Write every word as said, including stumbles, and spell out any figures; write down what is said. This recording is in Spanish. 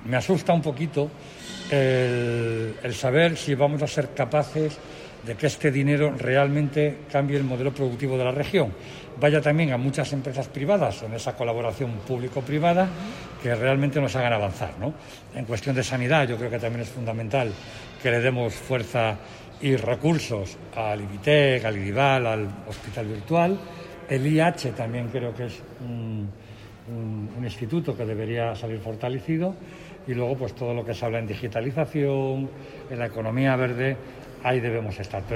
me asusta un poquito el, el saber si vamos a ser capaces de que este dinero realmente cambie el modelo productivo de la región. Vaya también a muchas empresas privadas en esa colaboración público-privada que realmente nos hagan avanzar, ¿no? En cuestión de sanidad, yo creo que también es fundamental que le demos fuerza y recursos al IBITEC, al IDIVAL, al Hospital Virtual. El I H también creo que es un, un, un instituto que debería salir fortalecido. Y luego, pues todo lo que se habla en digitalización, en la economía verde, ahí debemos estar.